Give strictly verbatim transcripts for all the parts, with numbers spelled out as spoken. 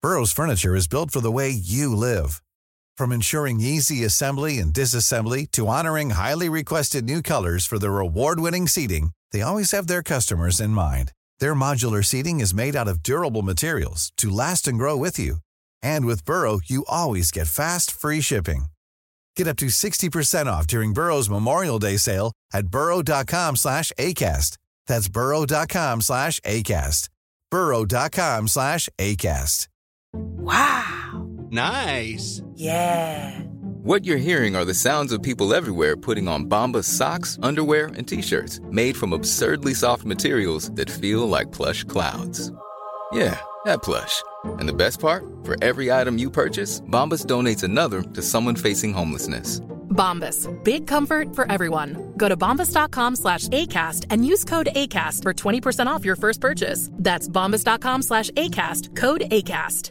Burrow's furniture is built for the way you live. From ensuring easy assembly and disassembly to honoring highly requested new colors for their award-winning seating, they always have their customers in mind. Their modular seating is made out of durable materials to last and grow with you. And with Burrow, you always get fast, free shipping. Get up to sixty percent off during Burrow's Memorial Day sale at burrow.com slash ACAST. That's burrow.com slash ACAST. burrow.com slash ACAST. Wow. Nice. Yeah. What you're hearing are the sounds of people everywhere putting on Bombas socks, underwear, and T-shirts made from absurdly soft materials that feel like plush clouds. Yeah, that plush. And the best part? For every item you purchase, Bombas donates another to someone facing homelessness. Bombas. Big comfort for everyone. Go to bombas.com slash ACAST and use code ACAST for twenty percent off your first purchase. That's bombas.com slash ACAST. Code ACAST.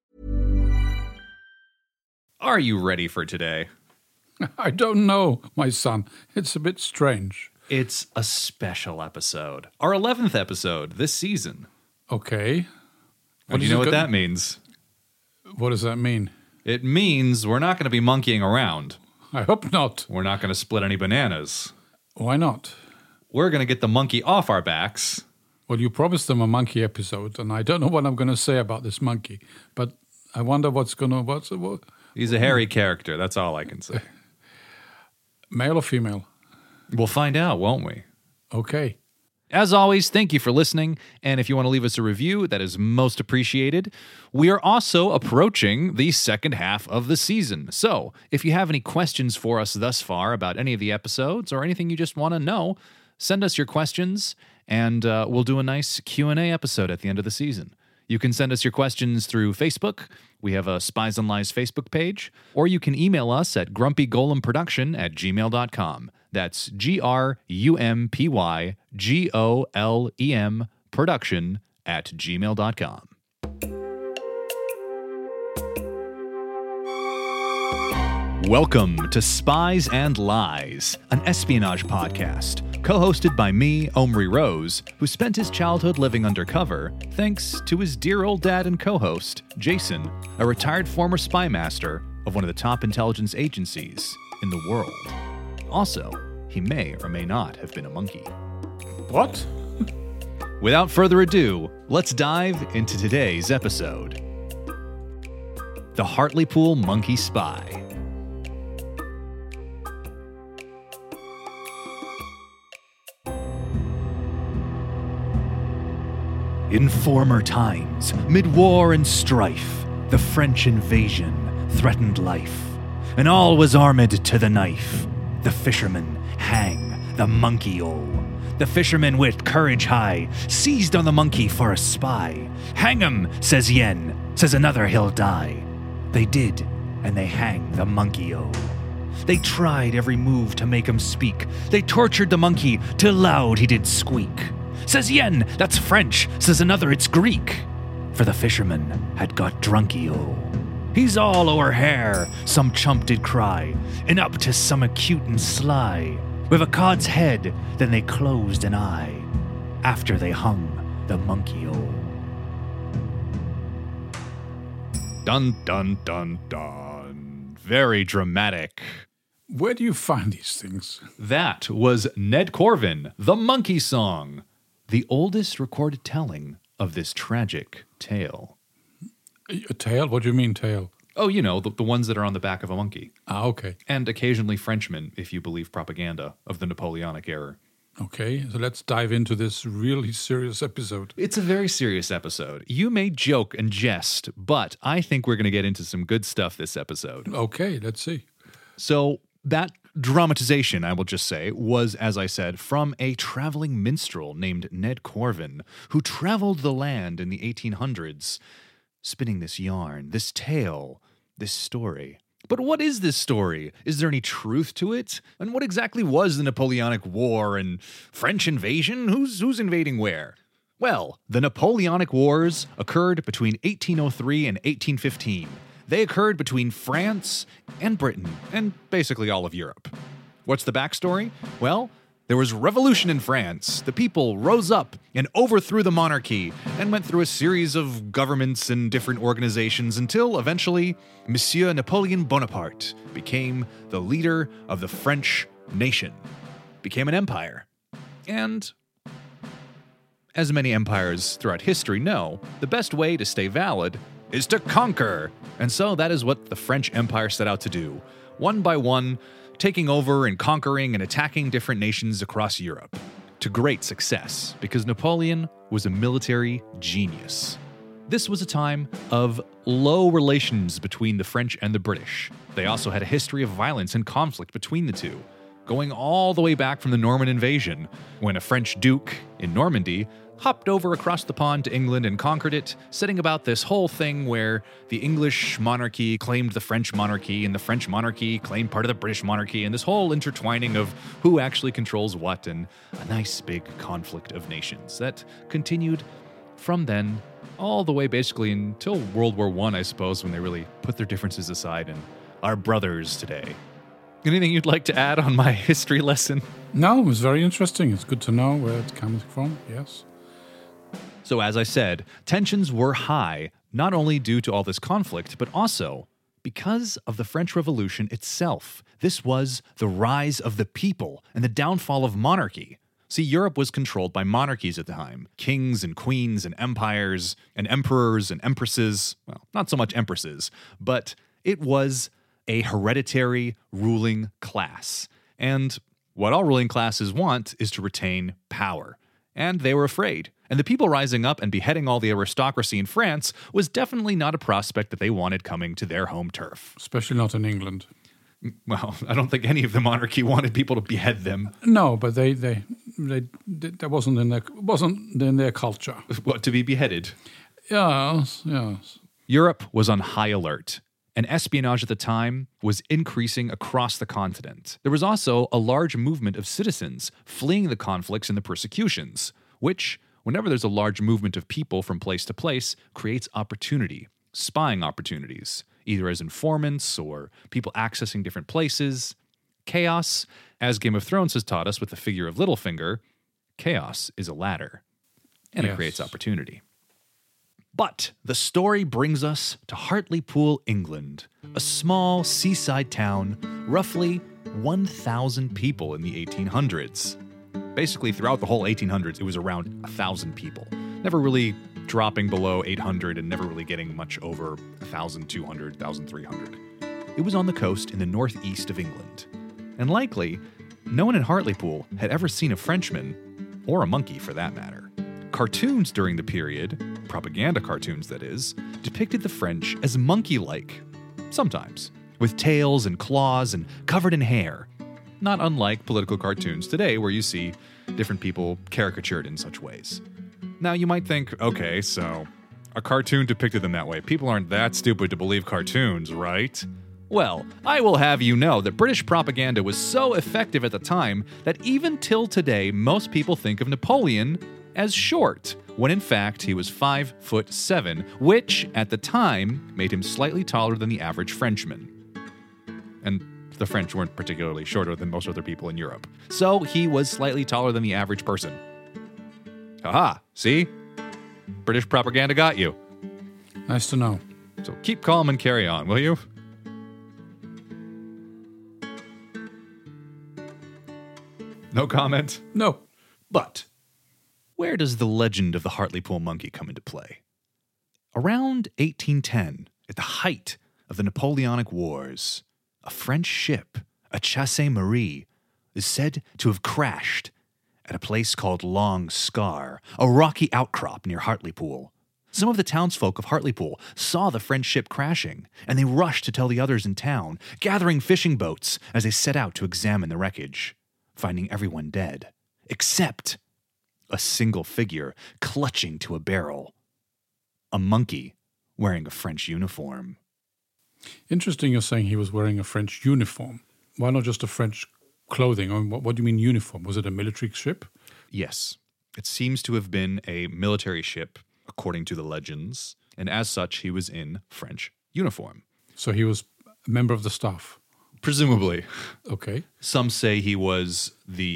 Are you ready for today? I don't know, my son. It's a bit strange. It's a special episode. Our eleventh episode this season. Okay. What do you know what go- that means? What does that mean? It means we're not going to be monkeying around. I hope not. We're not going to split any bananas. Why not? We're going to get the monkey off our backs. Well, you promised them a monkey episode, and I don't know what I'm going to say about this monkey, but I wonder what's going to... What's, what? He's a hairy character, that's all I can say. Male or female? We'll find out, won't we? Okay. As always, thank you for listening, and if you want to leave us a review, that is most appreciated. We are also approaching the second half of the season, so if you have any questions for us thus far about any of the episodes or anything you just want to know, send us your questions, and uh, we'll do a nice Q and A episode at the end of the season. You can send us your questions through Facebook. We have a Spies and Lies Facebook page, or you can email us at grumpygolemproduction at gmail dot com. That's G R U M P Y G O L E M production at gmail dot com. Welcome to Spies and Lies, an espionage podcast, co-hosted by me, Omri Rose, who spent his childhood living undercover, thanks to his dear old dad and co-host, Jason, a retired former spy master of one of the top intelligence agencies in the world. Also, he may or may not have been a monkey. What? Without further ado, let's dive into today's episode. The Hartlepool Monkey Spy. In former times, mid war and strife, the French invasion threatened life, and all was armed to the knife. The fisherman hang the monkey-o. The fisherman with courage high seized on the monkey for a spy. Hang him, says yen, says another he'll die. They did, and they hang the monkey-o. They tried every move to make him speak. They tortured the monkey till loud he did squeak. Says yen, that's French, says another, it's Greek. For the fisherman had got drunky-o. He's all o'er hair, some chump did cry, and up to some acute and sly. With a cod's head, then they closed an eye, after they hung the monkey-o. Dun, dun, dun, dun. Very dramatic. Where do you find these things? That was Ned Corvin, The Monkey Song, the oldest recorded telling of this tragic tale. A tale? What do you mean tale? Oh, you know, the, the ones that are on the back of a monkey. Ah, okay. And occasionally Frenchmen, if you believe propaganda of the Napoleonic era. Okay, so let's dive into this really serious episode. It's a very serious episode. You may joke and jest, but I think we're going to get into some good stuff this episode. Okay, let's see. So that dramatization, I will just say, was, as I said, from a traveling minstrel named Ned Corvin, who traveled the land in the eighteen hundreds, spinning this yarn, this tale, this story. But what is this story? Is there any truth to it? And what exactly was the Napoleonic War and French invasion? Who's who's invading where? Well, the Napoleonic Wars occurred between eighteen oh three and eighteen fifteen. They occurred between France and Britain, and basically all of Europe. What's the backstory? Well, There was revolution in France. The people rose up and overthrew the monarchy and went through a series of governments and different organizations until eventually Monsieur Napoleon Bonaparte became the leader of the French nation, became an empire. And as many empires throughout history know, the best way to stay valid is to conquer. And so that is what the French Empire set out to do, one by one, taking over and conquering and attacking different nations across Europe, to great success, because Napoleon was a military genius. This was a time of low relations between the French and the British. They also had a history of violence and conflict between the two, going all the way back from the Norman invasion, when a French duke in Normandy hopped over across the pond to England and conquered it, setting about this whole thing where the English monarchy claimed the French monarchy and the French monarchy claimed part of the British monarchy, and this whole intertwining of who actually controls what, and a nice big conflict of nations that continued from then all the way basically until World War One, I, I suppose, when they really put their differences aside and are brothers today. Anything you'd like to add on my history lesson? No, it was very interesting. It's good to know where it comes from, yes. So as I said, tensions were high, not only due to all this conflict, but also because of the French Revolution itself. This was the rise of the people and the downfall of monarchy. See, Europe was controlled by monarchies at the time. Kings and queens and empires and emperors and empresses. Well, not so much empresses, but it was a hereditary ruling class. And what all ruling classes want is to retain power. And they were afraid. And the people rising up and beheading all the aristocracy in France was definitely not a prospect that they wanted coming to their home turf. Especially not in England. Well, I don't think any of the monarchy wanted people to behead them. No, but they, they, they, they that wasn't in their wasn't in their culture. What, to be beheaded? Yes, yes. Europe was on high alert, and espionage at the time was increasing across the continent. There was also a large movement of citizens fleeing the conflicts and the persecutions, which, whenever there's a large movement of people from place to place, creates opportunity, spying opportunities, either as informants or people accessing different places. Chaos, as Game of Thrones has taught us with the figure of Littlefinger, chaos is a ladder, and yes. It creates opportunity. But the story brings us to Hartlepool, England, a small seaside town, roughly one thousand people in the eighteen hundreds. Basically, throughout the whole eighteen hundreds, it was around one thousand people, never really dropping below eight hundred and never really getting much over one thousand two hundred, one thousand three hundred. It was on the coast in the northeast of England, and likely, no one in Hartlepool had ever seen a Frenchman, or a monkey for that matter. Cartoons during the period, propaganda cartoons that is, depicted the French as monkey-like, sometimes, with tails and claws and covered in hair. Not unlike political cartoons today where you see different people caricatured in such ways. Now you might think, okay, so a cartoon depicted them that way. People aren't that stupid to believe cartoons, right? Well, I will have you know that British propaganda was so effective at the time that even till today, most people think of Napoleon as short, when in fact he was five foot seven, which at the time made him slightly taller than the average Frenchman. And the French weren't particularly shorter than most other people in Europe. So he was slightly taller than the average person. Haha, see? British propaganda got you. Nice to know. So keep calm and carry on, will you? No comment? No. But where does the legend of the Hartlepool monkey come into play? Around eighteen ten, at the height of the Napoleonic Wars, a French ship, a Chasse Marie, is said to have crashed at a place called Long Scar, a rocky outcrop near Hartlepool. Some of the townsfolk of Hartlepool saw the French ship crashing, and they rushed to tell the others in town, gathering fishing boats as they set out to examine the wreckage, finding everyone dead, except a single figure clutching to a barrel. A monkey wearing a French uniform. Interesting you're saying he was wearing a French uniform. Why not just a French clothing? I mean, what, what do you mean uniform? Was it a military ship? Yes. It seems to have been a military ship, according to the legends, and as such he was in French uniform. So he was a member of the staff? Presumably. Okay. Some say he was the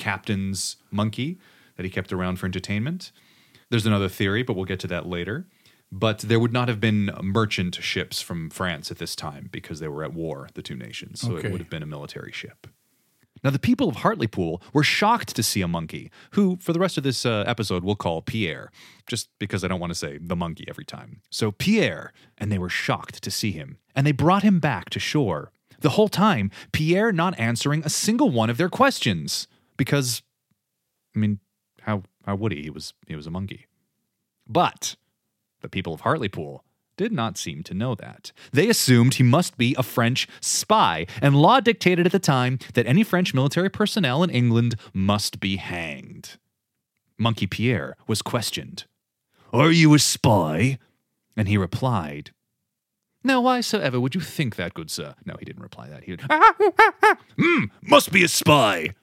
captain's monkey that he kept around for entertainment. There's another theory, but we'll get to that later. But there would not have been merchant ships from France at this time because they were at war, the two nations. So Okay. it would have been a military ship. Now, the people of Hartlepool were shocked to see a monkey, who, for the rest of this uh, episode, we'll call Pierre, just because I don't want to say the monkey every time. So Pierre, and they were shocked to see him, and they brought him back to shore. The whole time, Pierre not answering a single one of their questions, because, I mean, how how would he? He was he was a monkey. But the people of Hartlepool did not seem to know that. They assumed he must be a French spy, and law dictated at the time that any French military personnel in England must be hanged. Monkey Pierre was questioned. "Are you a spy?" And he replied, "Now, why so ever would you think that, good sir?" No, he didn't reply that. He would, mm, must be a spy.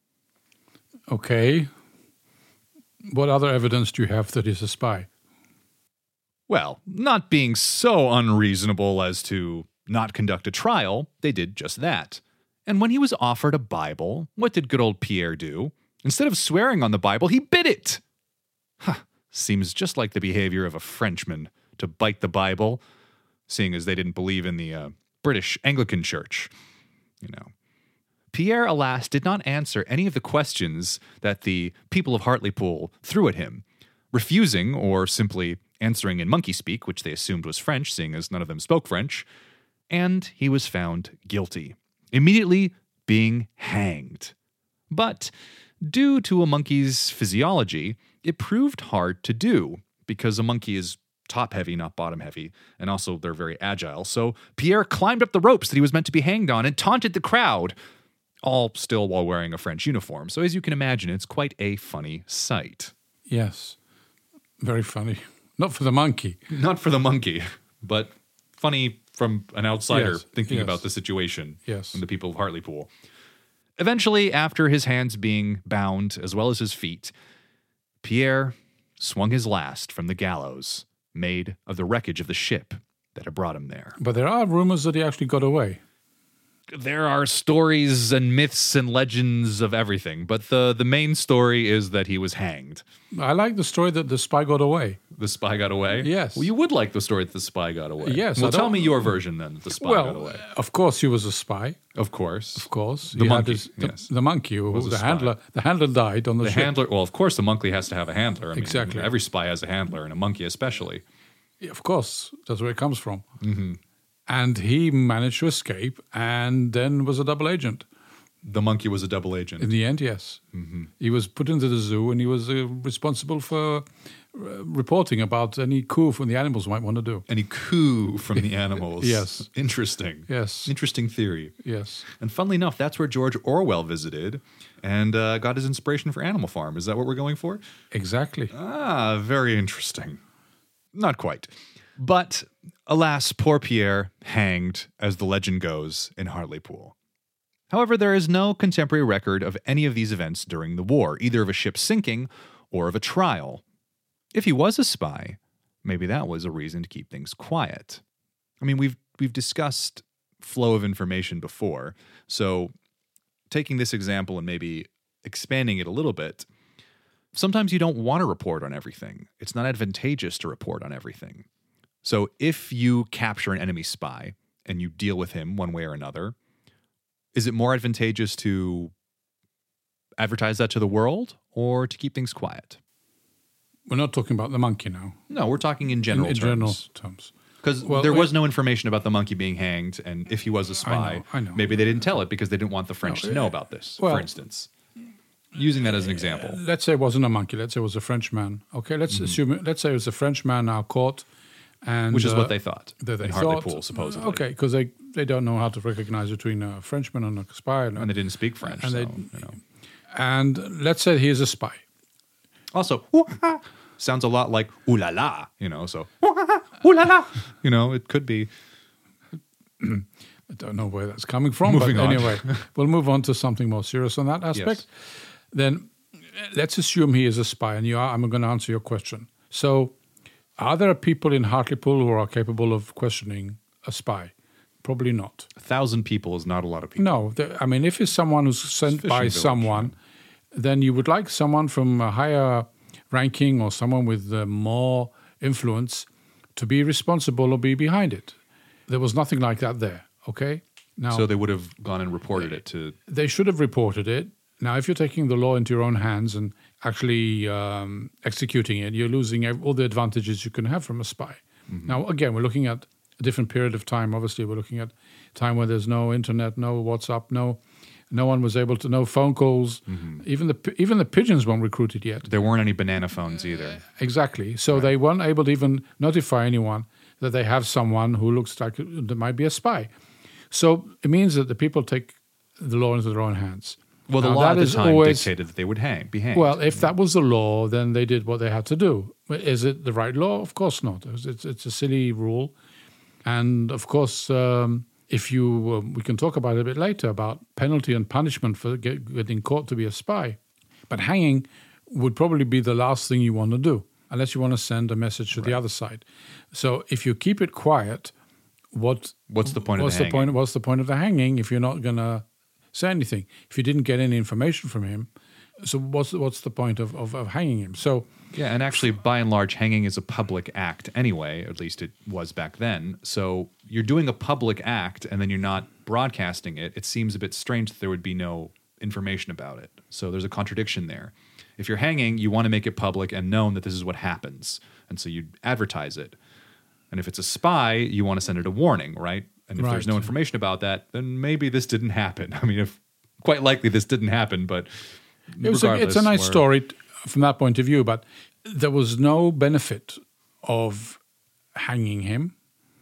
Okay. What other evidence do you have that he's a spy? Well, not being so unreasonable as to not conduct a trial, they did just that. And when he was offered a Bible, what did good old Pierre do? Instead of swearing on the Bible, he bit it. Huh, seems just like the behavior of a Frenchman to bite the Bible, seeing as they didn't believe in the uh, British Anglican Church. You know. Pierre, alas, did not answer any of the questions that the people of Hartlepool threw at him, refusing or simply answering in monkey speak, which they assumed was French, seeing as none of them spoke French, and he was found guilty, immediately being hanged. But due to a monkey's physiology, it proved hard to do, because a monkey is top-heavy, not bottom-heavy, and also they're very agile. So Pierre climbed up the ropes that he was meant to be hanged on and taunted the crowd, all still while wearing a French uniform. So as you can imagine, it's quite a funny sight. Yes. Very funny. Not for the monkey. Not for the monkey, but funny from an outsider Yes, thinking yes. about the situation Yes. and the people of Hartlepool. Eventually, after his hands being bound, as well as his feet, Pierre swung his last from the gallows, made of the wreckage of the ship that had brought him there. But there are rumors that he actually got away. There are stories and myths and legends of everything, but the, the main story is that he was hanged. I like the story that the spy got away. The spy got away? Yes. Well, you would like the story that the spy got away. Yes, Well, I tell don't- me your version then, that the spy got Well, away. of course he was a spy. Of course. Of course. The He had monkey, his- the, yes. the monkey, who Was was a the spy. handler. The handler died on the, The ship. handler, well, of course, the monkey has to have a handler. I mean, Exactly. Every spy has a handler, and a monkey especially. Of course, that's where it comes from. Mm-hmm. And he managed to escape and then was a double agent. The monkey was a double agent. In the end, yes. Mm-hmm. He was put into the zoo and he was uh, responsible for uh, reporting about any coup from the animals might want to do. Any coup from the animals. Yes. Interesting. Yes. Interesting theory. Yes. And funnily enough, that's where George Orwell visited and uh, got his inspiration for Animal Farm. Is that what we're going for? Exactly. Ah, very interesting. Not quite. But alas, poor Pierre hanged, as the legend goes, in Hartlepool. However, there is no contemporary record of any of these events during the war, either of a ship sinking or of a trial. If he was a spy, maybe that was a reason to keep things quiet. I mean, we've we've discussed flow of information before, so taking this example and maybe expanding it a little bit, sometimes you don't want to report on everything. It's not advantageous to report on everything. So if you capture an enemy spy and you deal with him one way or another, is it more advantageous to advertise that to the world or to keep things quiet? We're not talking about the monkey now. No, we're talking in general in, in general terms. terms. Because Well, there we- was no information about the monkey being hanged, and if he was a spy, I know, I know. maybe they didn't tell it because they didn't want the French No, to know uh, about this, well- for instance. Using that as an example. Let's say it wasn't a monkey. Let's say it was a Frenchman. Okay, let's assume. It, let's say it was a Frenchman now caught, and Which is uh, what they thought that they in thought. Hartlepool, supposedly. Okay, because they they don't know how to recognize between a Frenchman and a spy. And they didn't speak French, And so, they- you know. And let's say he is a spy. Also, "Ooh-ha-ha," sounds a lot like ooh la la, you know, so "Ooh-ha-ha, ooh la la," you know, it could be. I don't know where that's coming from, Moving but on. anyway, we'll move on to something more serious on that aspect. Then let's assume he is a spy, and you are, I'm going to answer your question. So, are there people in Hartlepool who are capable of questioning a spy? Probably not. A thousand people is not a lot of people. No, the, I mean, if it's someone who's sent Fishing by village, someone, then you would like someone from a higher ranking or someone with uh, more influence to be responsible or be behind it. There was nothing like that there, okay? Now, So they would have gone and reported it to... they should have reported it. Now, if you're taking the law into your own hands and actually um, executing it, you're losing ev- all the advantages you can have from a spy. Mm-hmm. Now, again, we're looking at a different period of time. Obviously, we're looking at a time where there's no internet, no WhatsApp, no no one was able to, no phone calls. Mm-hmm. Even the even the pigeons weren't recruited yet. There weren't any banana phones either. Uh, exactly. So right. they weren't able to even notify anyone that they have someone who looks like there might be a spy. So it means that the people take the law into their own hands. Well, the now, law at the time always, dictated that they would hang, be hanged. Well, if that was the law, then they did what they had to do. Is it the right law? Of course not. It's, it's, it's a silly rule. And, of course, um, if you, um, we can talk about it a bit later, about penalty and punishment for get, getting caught to be a spy. But hanging would probably be the last thing you want to do, unless you want to send a message to right. the other side. So if you keep it quiet, what what's the point what's of the, the point? What's the point of the hanging if you're not going to say anything? If you didn't get any information from him, so what's what's the point of, of, of hanging him? So yeah, and actually, by and large, hanging is a public act anyway. At least it was back then. So you're doing a public act, and then you're not broadcasting it. It seems a bit strange that there would be no information about it. So there's a contradiction there. If you're hanging, you want to make it public and known that this is what happens, and so you advertise it. And if it's a spy, you want to send it a warning, right? And if right. there's no information about that, then maybe this didn't happen. I mean, if quite likely this didn't happen, but it was a, it's a nice or, story from that point of view. But there was no benefit of hanging him,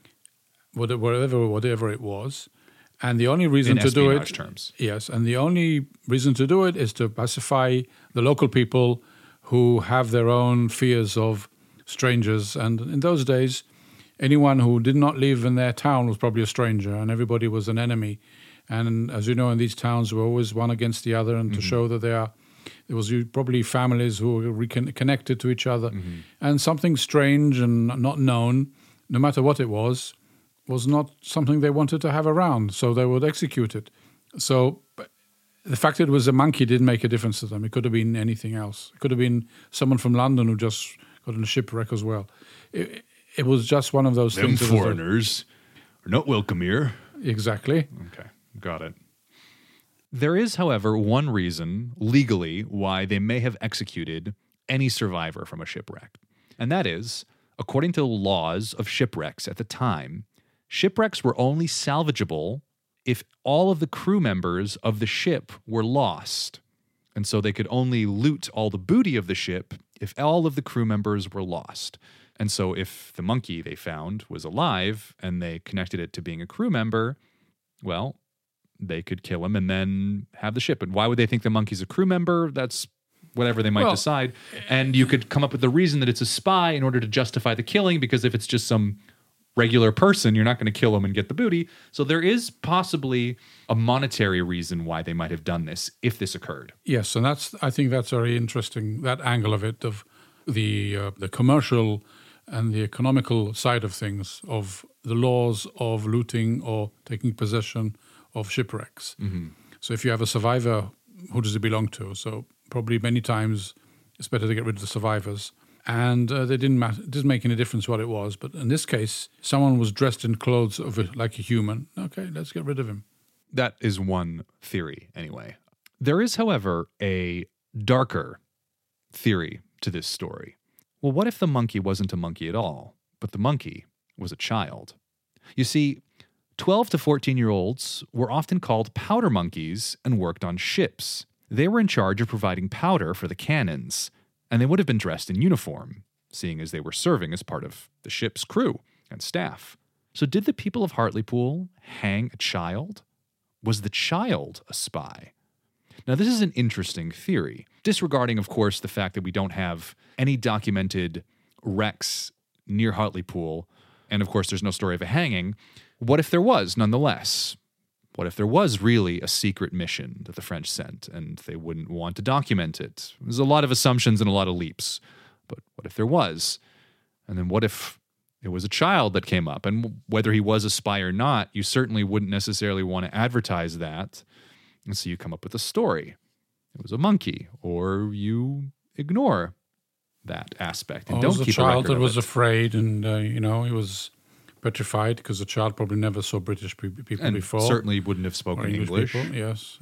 whatever whatever it was, and the only reason in to do it, terms. yes, and the only reason to do it is to pacify the local people who have their own fears of strangers. And in those days, anyone who did not live in their town was probably a stranger, and everybody was an enemy. And as you know, in these towns, we're always one against the other, and mm-hmm. to show that they are, there was probably families who were recon- connected to each other. Mm-hmm. And something strange and not known, no matter what it was, was not something they wanted to have around, so they would execute it. So the fact that it was a monkey didn't make a difference to them. It could have been anything else. It could have been someone from London who just got in a shipwreck as well. It, It was just one of those Them things. Them foreigners are not welcome here. Exactly. Okay, got it. There is, however, one reason, legally, why they may have executed any survivor from a shipwreck. And that is, according to the laws of shipwrecks at the time, shipwrecks were only salvageable if all of the crew members of the ship were lost. And so they could only loot all the booty of the ship if all of the crew members were lost. And so if the monkey they found was alive and they connected it to being a crew member, well, they could kill him and then have the ship. And why would they think the monkey's a crew member? That's whatever they might well, decide. And you could come up with the reason that it's a spy in order to justify the killing, because if it's just some regular person, you're not going to kill him and get the booty. So there is possibly a monetary reason why they might have done this if this occurred. Yes, and that's I think that's very interesting, that angle of it, of the uh, the commercial and the economical side of things, of the laws of looting or taking possession of shipwrecks. Mm-hmm. So if you have a survivor, who does it belong to? So probably many times it's better to get rid of the survivors. And uh, they didn't matter, it didn't make any difference what it was. But in this case, someone was dressed in clothes of a, like a human. Okay, let's get rid of him. That is one theory, anyway. There is, however, a darker theory to this story. Well, what if the monkey wasn't a monkey at all, but the monkey was a child? You see, twelve to fourteen-year-olds were often called powder monkeys and worked on ships. They were in charge of providing powder for the cannons, and they would have been dressed in uniform, seeing as they were serving as part of the ship's crew and staff. So did the people of Hartlepool hang a child? Was the child a spy? Now, this is an interesting theory, disregarding, of course, the fact that we don't have any documented wrecks near Hartlepool, and, of course, there's no story of a hanging. What if there was, nonetheless? What if there was really a secret mission that the French sent, and they wouldn't want to document it? There's a lot of assumptions and a lot of leaps, but what if there was? And then what if it was a child that came up? And whether he was a spy or not, you certainly wouldn't necessarily want to advertise that. And so you come up with a story. it was a monkey, or you ignore that aspect and Or don't was a keep a child record that of was it. afraid, and uh, you know, he was petrified because the child probably never saw British pe- people and before. certainly wouldn't have or spoken English, English. people. Yes.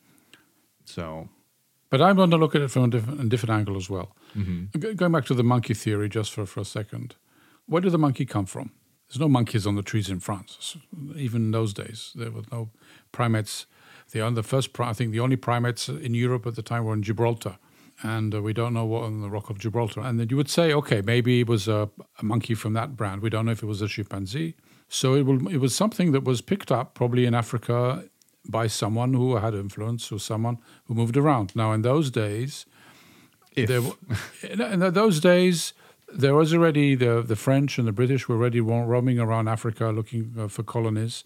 So, But I want to look at it from a different, a different angle as well. mhm. Go- Going back to the monkey theory just for, for a second. Where did the monkey come from? There's no monkeys on the trees in France. Even in those days, there were no primates. The, on- the first, pri- I think the only primates in Europe at the time were in Gibraltar. And uh, we don't know what on the Rock of Gibraltar. And then you would say, okay, maybe it was a, a monkey from that brand. We don't know if it was a chimpanzee. So it, will, it was something that was picked up probably in Africa by someone who had influence or someone who moved around. Now, in those days, If. there, w- in in those days, there was already the the French and the British were already ro- roaming around Africa looking uh, for colonies,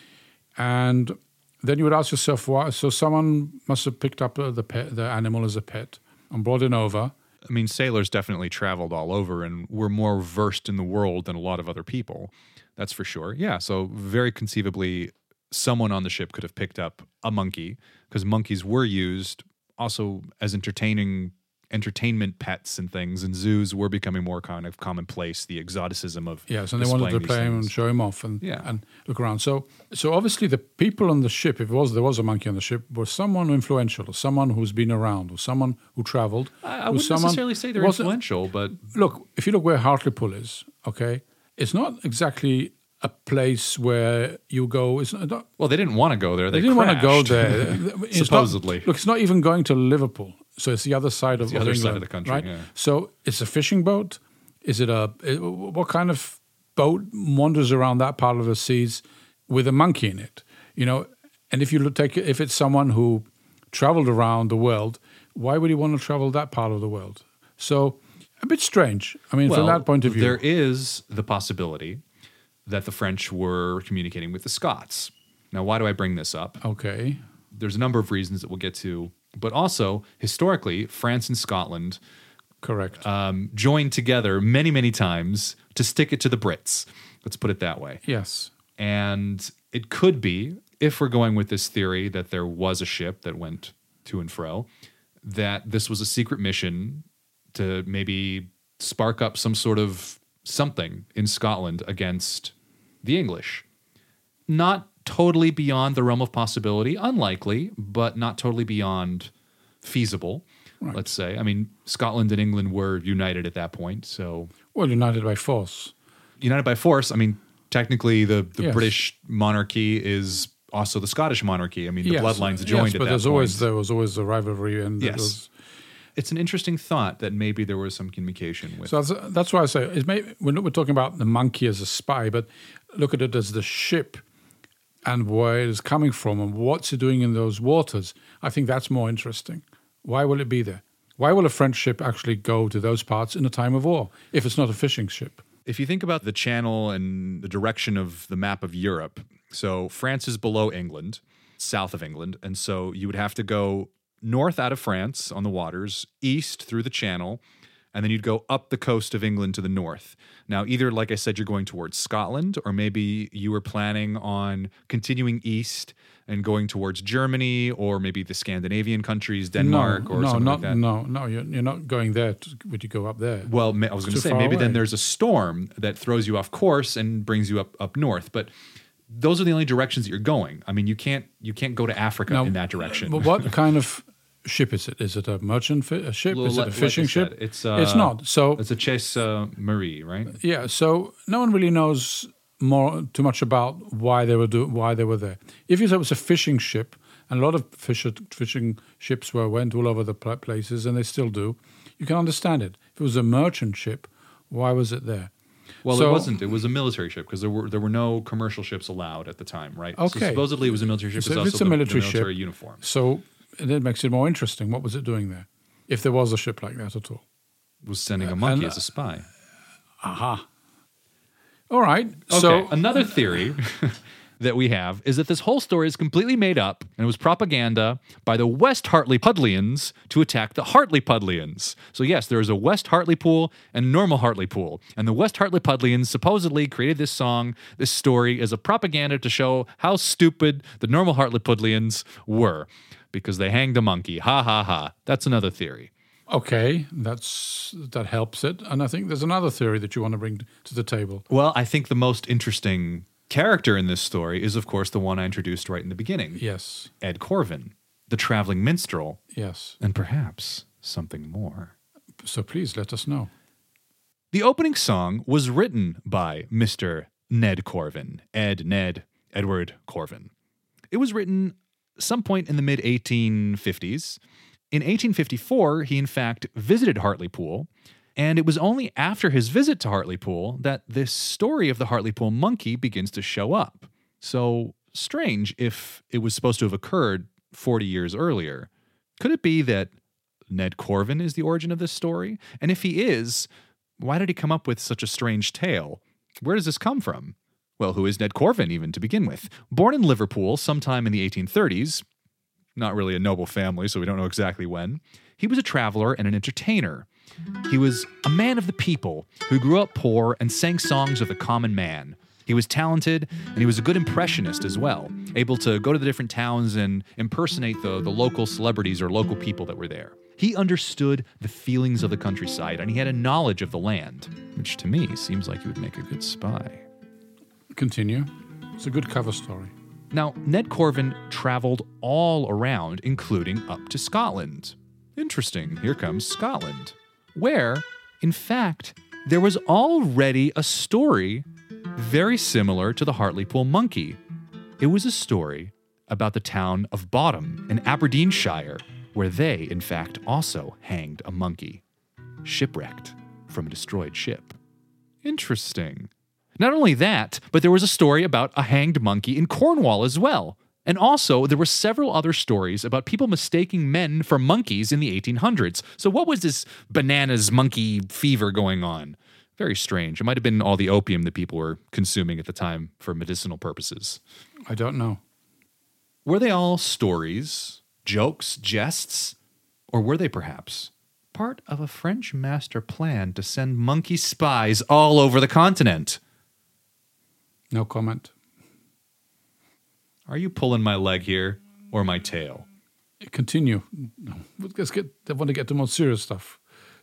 and then you would ask yourself why. So someone must have picked up uh, the pet, the animal as a pet and brought it over. I mean, sailors definitely traveled all over and were more versed in the world than a lot of other people. That's for sure. Yeah, so very conceivably, someone on the ship could have picked up a monkey because monkeys were used also as entertaining entertainment pets and things, and zoos were becoming more kind of commonplace. The exoticism of Yes, and they wanted to displaying play these him and things. show him off and Yeah. and look around. So so obviously the people on the ship, if it was there was a monkey on the ship, was someone influential, or someone who's been around, or someone who travelled. I, I who's wouldn't someone- necessarily say they're wasn't- influential, but Look, if you look where Hartlepool is, okay, it's not exactly a place where you go. It's not, well, they didn't want to go there. They, they didn't want to go crashed. there. It's not- Supposedly. look, it's not even going to Liverpool. So it's the other side of, the of other England, side of the country, right? yeah. So it's a fishing boat. Is it a it- what kind of boat wanders around that part of the seas with a monkey in it? You know, and if you look- take it, if it's someone who traveled around the world, why would he want to travel that part of the world? So a bit strange. I mean, from Well, that point of view, there is the possibility that the French were communicating with the Scots. Now, why do I bring this up? okay. There's a number of reasons that we'll get to, but also historically, France and Scotland Correct. um, joined together many, many times to stick it to the Brits. Let's put it that way. yes. And it could be, if we're going with this theory that there was a ship that went to and fro, that this was a secret mission to maybe spark up some sort of something in Scotland against the English. Not totally beyond the realm of possibility, unlikely, but not totally beyond feasible, let's say. I mean, Scotland and England were united at that point, so Well, united by force. united by force. I mean, technically, the, the Yes. British monarchy is also the Scottish monarchy. I mean, the Yes, bloodlines joined yes, at but that there's point. always there was always the rivalry, and it Yes. was, It's an interesting thought that maybe there was some communication with. so that's, that's why I say it may, we're, not, we're talking about the monkey as a spy, but look at it as the ship and where it is coming from and what's it doing in those waters. I think that's more interesting. Why will it be there? Why will a French ship actually go to those parts in a time of war if it's not a fishing ship? If you think about the channel and the direction of the map of Europe, so France is below England, south of England, and so you would have to go north out of France on the waters, east through the channel, and then you'd go up the coast of England to the north. Now, either, like I said, you're going towards Scotland, or maybe you were planning on continuing east and going towards Germany, or maybe the Scandinavian countries, Denmark, no, or no, something not, like that. no, no, you're, you're not going there. To, would you go up there? Well, ma- I was going to Too say, far maybe then away. there's a storm that throws you off course and brings you up up north. But those are the only directions that you're going. I mean, you can't you can't go to Africa Now, in that direction. But what kind of ship is it? Is it a merchant fi- a ship? Well, is it like- a like I fishing said, ship? It's uh, it's not. So it's a Chase uh, Marie, right? yeah, so no one really knows more too much about why they were do, why they were there. If you said it was a fishing ship, and a lot of fisher, fishing ships were went all over the pla- places, and they still do, you can understand it. If it was a merchant ship, why was it there? Well, So- it wasn't. It was a military ship because there were there were no commercial ships allowed at the time, right? So Okay. supposedly it was a military ship. So It's if also it's a the, military the military ship, uniform. So that makes it more interesting. What was it doing there? If there was a ship like that at all. It was sending a monkey and, as a spy. Aha. All right. Okay, So another theory that we have is that this whole story is completely made up and it was propaganda by the West Hartlepoolians to attack the Hartlepoolians. So yes, there is a West Hartlepool and a normal Hartlepool. And the West Hartlepoolians supposedly created this song, this story, as a propaganda to show how stupid the normal Hartlepoolians were because they hanged a monkey. Ha ha ha. That's another theory. Okay, that's that helps it. And I think there's another theory that you want to bring to the table. Well, I think the most interesting character in this story is, of course, the one I introduced right in the beginning. Yes. Ed Corvin, the traveling minstrel. Yes. And perhaps something more. So please let us know. The opening song was written by Mister Ned Corvin. Ed, Ned, Edward Corvin. It was written some point in the mid eighteen fifties. In eighteen fifty-four, he in fact visited Hartlepool, and it was only after his visit to Hartlepool that this story of the Hartlepool monkey begins to show up. So strange if it was supposed to have occurred forty years earlier. Could it be that Ned Corvin is the origin of this story? And if he is, why did he come up with such a strange tale? Where does this come from? Well, who is Ned Corvin even to begin with? Born in Liverpool sometime in the eighteen thirties, not really a noble family, so we don't know exactly when, he was a traveler and an entertainer. He was a man of the people who grew up poor and sang songs of the common man. He was talented, and he was a good impressionist as well, able to go to the different towns and impersonate the, the local celebrities or local people that were there. He understood the feelings of the countryside, and he had a knowledge of the land, which to me seems like he would make a good spy. Continue. It's a good cover story. Now, Ned Corvin traveled all around, including up to Scotland. Interesting, here comes Scotland, where, in fact, there was already a story very similar to the Hartlepool monkey. It was a story about the town of Botham in Aberdeenshire, where they, in fact, also hanged a monkey, shipwrecked from a destroyed ship. Interesting. Not only that, but there was a story about a hanged monkey in Cornwall as well. And also, there were several other stories about people mistaking men for monkeys in the eighteen hundreds. So what was this bananas monkey fever going on? Very strange. It might have been all the opium that people were consuming at the time for medicinal purposes. I don't know. Were they all stories, jokes, jests? Or were they perhaps part of a French master plan to send monkey spies all over the continent? No comment. Are you pulling my leg here or my tail? Continue. Let's get, I want to get to more serious stuff.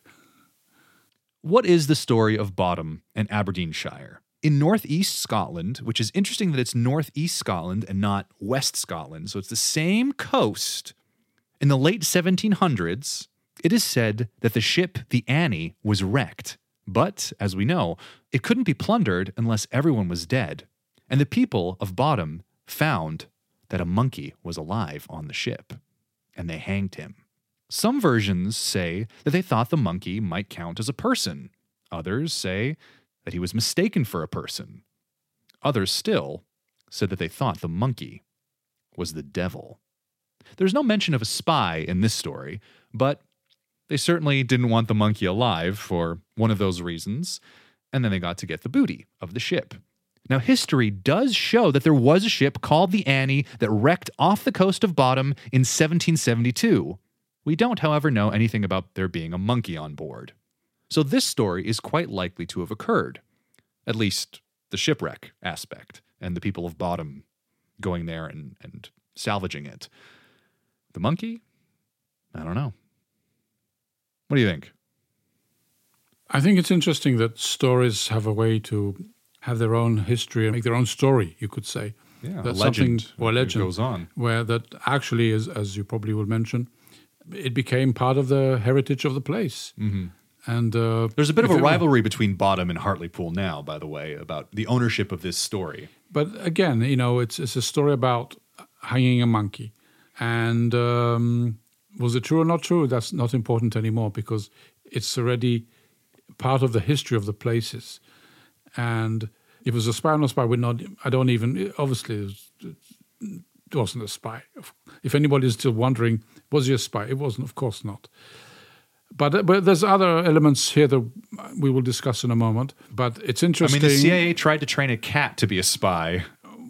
What is the story of Botham and Aberdeenshire? In northeast Scotland, which is interesting that it's northeast Scotland and not West Scotland, so it's the same coast. In the late seventeen hundreds, it is said that the ship, the Annie, was wrecked. But, as we know, it couldn't be plundered unless everyone was dead. And the people of Botham found that a monkey was alive on the ship, and they hanged him. Some versions say that they thought the monkey might count as a person. Others say that he was mistaken for a person. Others still said that they thought the monkey was the devil. There's no mention of a spy in this story, but they certainly didn't want the monkey alive for one of those reasons, and then they got to get the booty of the ship. Now, history does show that there was a ship called the Annie that wrecked off the coast of Botham in seventeen seventy-two. We don't, however, know anything about there being a monkey on board. So this story is quite likely to have occurred, at least the shipwreck aspect, and the people of Botham going there and, and salvaging it. The monkey? I don't know. What do you think? I think it's interesting that stories have a way to have their own history and make their own story, you could say. Yeah, That's a legend, something, or legend goes on. Where that actually is, as you probably will mention, it became part of the heritage of the place. Mm-hmm. And uh, there's a bit of a rivalry between Botham and Hartlepool now, by the way, about the ownership of this story. But again, you know, it's it's a story about hanging a monkey. And um, was it true or not true? That's not important anymore because it's already part of the history of the places. And if it was a spy or not spy, we're not, I don't even, obviously it, was, it wasn't a spy. If anybody is still wondering, was he a spy? It wasn't, of course not. But but there's other elements here that we will discuss in a moment. But it's interesting. I mean, the C I A tried to train a cat to be a spy.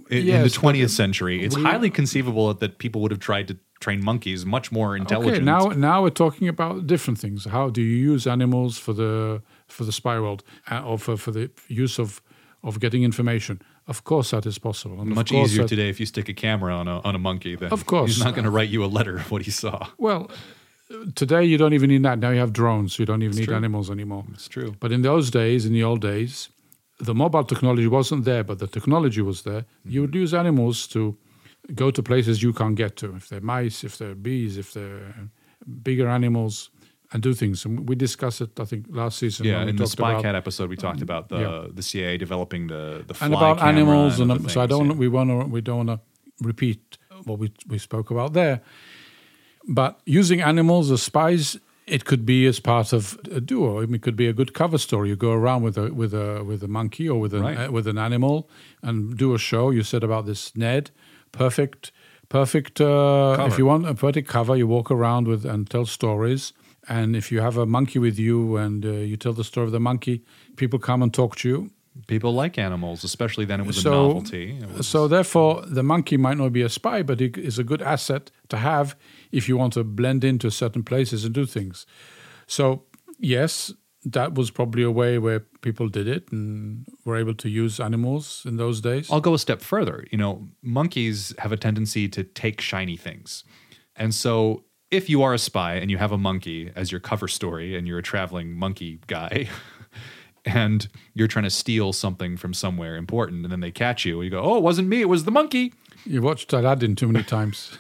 in, in Yes, the but twentieth century. It's we- highly conceivable that people would have tried to train monkeys much more intelligent. Okay, now now we're talking about different things. How do you use animals for the for the spy world, uh, or for, for the use of of getting information? Of course, that is possible. And of much course easier that- today if you stick a camera on a on a monkey. Then Of course. he's not going to write you a letter of what he saw. Well, today you don't even need that. Now you have drones. You don't even need true. animals anymore. It's true. But in those days, in the old days, the mobile technology wasn't there, but the technology was there. Mm-hmm. You would use animals to go to places you can't get to. If they're mice, if they're bees, if they're bigger animals, and do things. And we discussed it, I think, last season. Yeah, when we in the talked Spy about, Cat episode, we talked about the Yeah. the C I A developing the the fly and about camera animals, and, other um, so I things, don't. yeah. We want to. We don't want to repeat what we we spoke about there. But using animals as spies, it could be as part of a duo. I mean, it could be a good cover story. You go around with a with a with a monkey or with an Right. uh, with an animal and do a show. You said about this Ned, perfect, perfect. Uh, Cover. if you want a perfect cover, you walk around with and tell stories. And if you have a monkey with you and uh, you tell the story of the monkey, people come and talk to you. People like animals, especially then it was So- a novelty. It was- So therefore, the monkey might not be a spy, but it is a good asset to have if you want to blend into certain places and do things. So yes, that was probably a way where people did it and were able to use animals in those days. I'll go a step further. You know, monkeys have a tendency to take shiny things. And so if you are a spy and you have a monkey as your cover story and you're a traveling monkey guy and you're trying to steal something from somewhere important and then they catch you, you go, oh, it wasn't me, it was the monkey. You watched Aladdin too many times.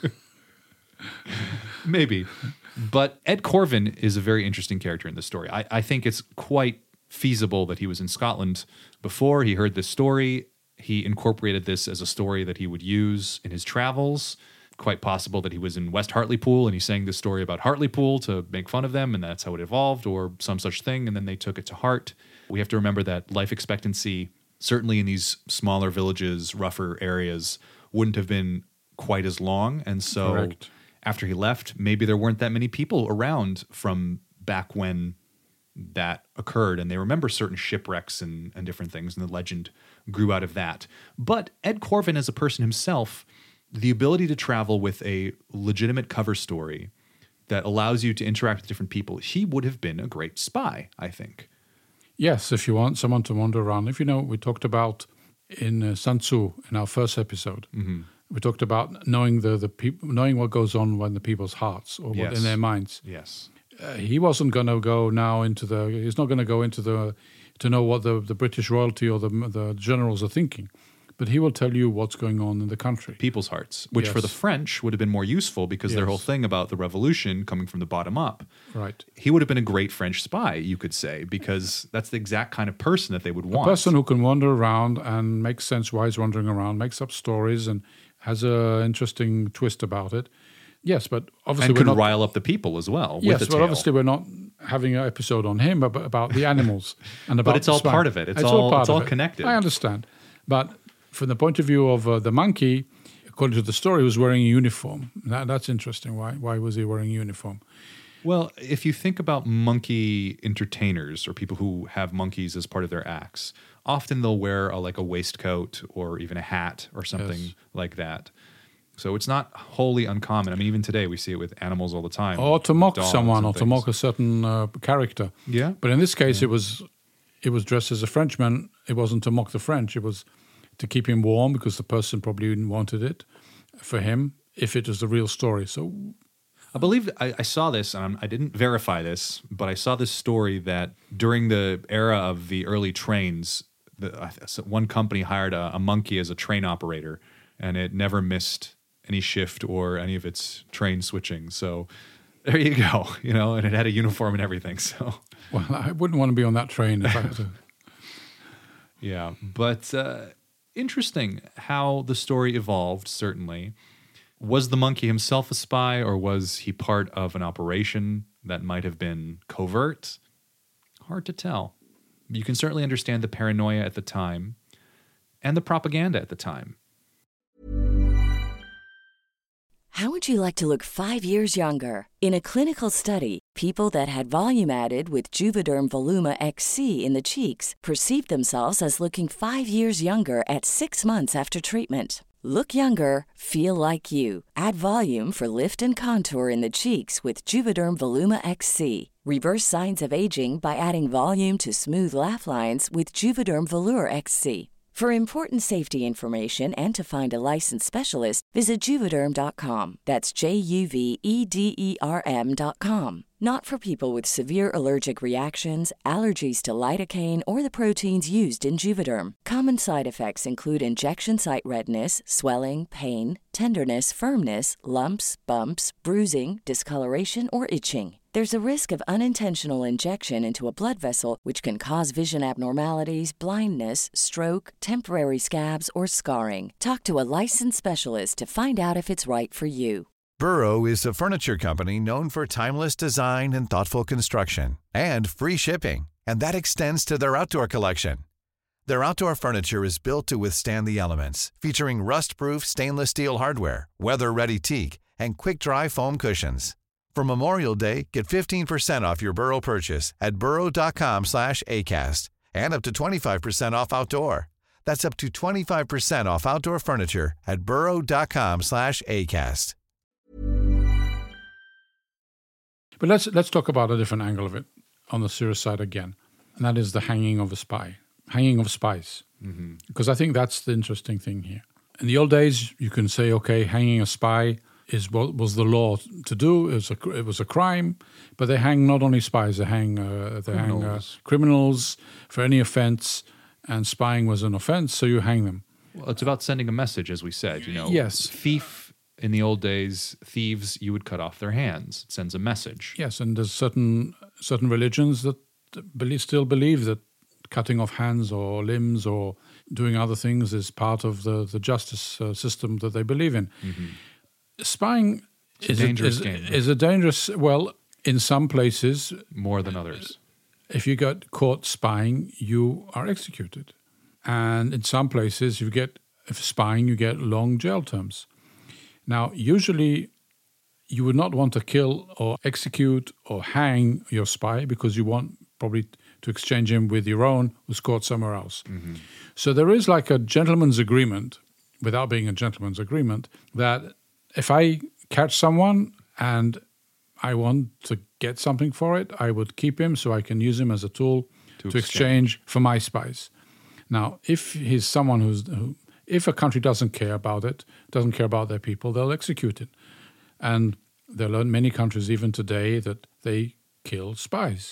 Maybe. But Ed Corvin is a very interesting character in this story. I, I think it's quite feasible that he was in Scotland before he heard this story. He incorporated this as a story that he would use in his travels. Quite possible that he was in West Hartlepool and he sang this story about Hartlepool to make fun of them, and that's how it evolved, or some such thing, and then they took it to heart. We have to remember that life expectancy, certainly in these smaller villages, rougher areas, wouldn't have been quite as long. And so Correct. after he left, maybe there weren't that many people around from back when that occurred, and they remember certain shipwrecks and, and different things, and the legend grew out of that. But Ed Corvin, as a person himself, the ability to travel with a legitimate cover story that allows you to interact with different people, he would have been a great spy, I think. Yes, if you want someone to wander around. If you know, we talked about in uh, Sun Tzu in our first episode. Mm-hmm. We talked about knowing the the people, knowing what goes on in the people's hearts or what Yes. in their minds. Yes. Uh, he wasn't going to go now into the. He's not going to go into the to know what the, the British royalty or the the generals are thinking, but he will tell you what's going on in the country. People's hearts, which for Yes. the French would have been more useful because their Yes. whole thing about the revolution coming from the bottom up. Right. He would have been a great French spy, you could say, because that's the exact kind of person that they would want. A person who can wander around and makes sense why he's wandering around, makes up stories and has an interesting twist about it. Yes, but obviously and we're could not. rile up the people as well. Yes, with a but tale. obviously we're not having an episode on him about, about the animals and about. it's the all spy. part of it. It's all- part it's of all it. connected. I understand, but from the point of view of uh, the monkey, according to the story, he was wearing a uniform. That, that's interesting. Why? Why was he wearing a uniform? Well, if you think about monkey entertainers or people who have monkeys as part of their acts, often they'll wear a, like a waistcoat or even a hat or something Yes. like that. So it's not wholly uncommon. I mean, even today we see it with animals all the time. Or to mock dogs someone, and or to things. mock a certain uh, character. Yeah. But in this case, it was it was dressed as a Frenchman. It wasn't to mock the French. It was to keep him warm because the person probably wanted it for him. If it was the real story, so I believe I, I saw this, and I'm, I didn't verify this, but I saw this story that during the era of the early trains, the, I th- so one company hired a, a monkey as a train operator, and it never missed any shift or any of its train switching. So there you go, you know, and it had a uniform and everything. So well, I wouldn't want to be on that train if I had to. yeah, but uh, interesting how the story evolved. Certainly. Was the monkey himself a spy, or was he part of an operation that might have been covert? Hard to tell. You can certainly understand the paranoia at the time and the propaganda at the time. How would you like to look five years younger? In a clinical study, people that had volume added with Juvederm Voluma X C in the cheeks perceived themselves as looking five years younger at six months after treatment. Look younger, feel like you. Add volume for lift and contour in the cheeks with Juvederm Voluma X C. Reverse signs of aging by adding volume to smooth laugh lines with Juvederm Volure X C. For important safety information and to find a licensed specialist, visit Juvederm dot com. That's J U V E D E R M dot com. Not for people with severe allergic reactions, allergies to lidocaine, or the proteins used in Juvederm. Common side effects include injection site redness, swelling, pain, tenderness, firmness, lumps, bumps, bruising, discoloration, or itching. There's a risk of unintentional injection into a blood vessel, which can cause vision abnormalities, blindness, stroke, temporary scabs, or scarring. Talk to a licensed specialist to find out if it's right for you. Burrow is a furniture company known for timeless design and thoughtful construction, and free shipping, and that extends to their outdoor collection. Their outdoor furniture is built to withstand the elements, featuring rust-proof stainless steel hardware, weather-ready teak, and quick-dry foam cushions. For Memorial Day, get fifteen percent off your Burrow purchase at burrow dot com slash acast, and up to twenty-five percent off outdoor. That's up to twenty-five percent off outdoor furniture at burrow dot com slash acast. But let's let's talk about a different angle of it on the serious side again, and that is the hanging of a spy, hanging of spies. Mm-hmm. Because I think that's the interesting thing here. In the old days, you can say, okay, hanging a spy is what was the law to do. It was a, it was a crime, but they hang not only spies, they hang uh, they criminals. hang uh, criminals for any offense, and spying was an offense, so you hang them. Well, it's about sending a message, as we said. You know, yes, thief. In the old days, thieves, you would cut off their hands. It sends a message. Yes, and there's certain certain religions that believe, still believe that cutting off hands or limbs or doing other things is part of the, the justice uh, system that they believe in. Mm-hmm. Spying is a dangerous a, is, game. is a dangerous, well, in some places. More than others. If you get caught spying, you are executed. And in some places, you get, if spying, you get long jail terms. Now, usually you would not want to kill or execute or hang your spy because you want probably to exchange him with your own who's caught somewhere else. Mm-hmm. So there is like a gentleman's agreement, without being a gentleman's agreement, that if I catch someone and I want to get something for it, I would keep him so I can use him as a tool to, to exchange. exchange for my spies. Now, if he's someone who's... Who, If a country doesn't care about it, doesn't care about their people, they'll execute it. And there are many countries even today that they kill spies.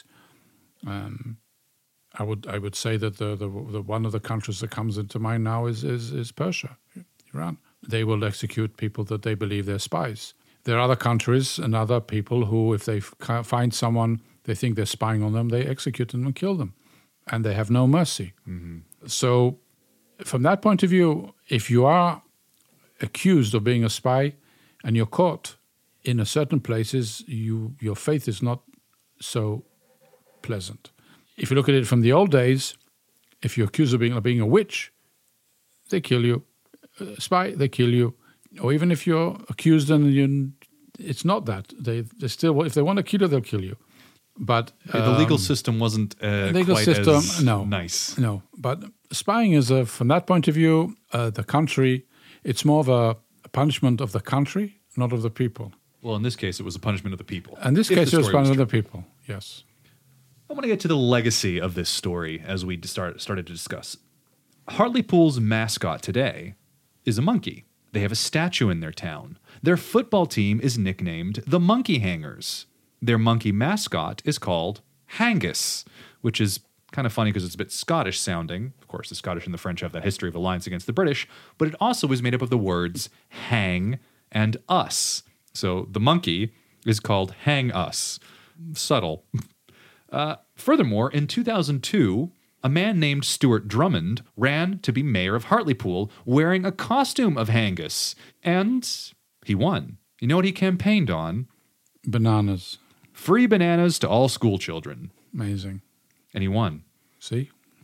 Um, I would I would say that the, the the one of the countries that comes into mind now is, is is Persia, Iran. They will execute people that they believe they're spies. There are other countries and other people who, if they f- find someone they think they're spying on them, they execute them and kill them. And they have no mercy. Mm-hmm. So... From that point of view, if you are accused of being a spy and you're caught in a certain places, you your faith is not so pleasant. If you look at it from the old days, if you're accused of being, of being a witch, they kill you. A spy, they kill you. Or even if you're accused and you, it's not that. They, they still, if they want to kill you, they'll kill you. But um, the legal system wasn't uh, legal quite system, as no, nice. No, but spying is, a, from that point of view, uh, the country, it's more of a punishment of the country, not of the people. Well, in this case, it was a punishment of the people. In this case, it was punishment of the people, yes. I want to get to the legacy of this story as we start, started to discuss. Hartlepool's mascot today is a monkey. They have a statue in their town. Their football team is nicknamed the Monkey Hangers. Their monkey mascot is called Hangus, which is kind of funny because it's a bit Scottish sounding. Of course, the Scottish and the French have that history of alliance against the British, but it also is made up of the words hang and us. So the monkey is called Hang Us. Subtle. Uh, furthermore, in two thousand two, a man named Stuart Drummond ran to be mayor of Hartlepool wearing a costume of Hangus, and he won. You know what he campaigned on? Bananas. Free bananas to all school children. Amazing. And he won. See?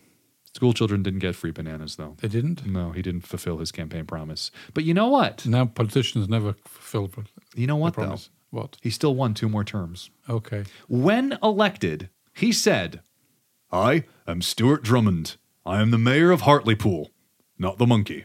School children didn't get free bananas, though. They didn't? No, he didn't fulfill his campaign promise. But you know what? No, politicians never fulfill You know what, the though? promise. What? He still won two more terms. Okay. When elected, he said, I am Stuart Drummond. I am the mayor of Hartlepool, not the monkey.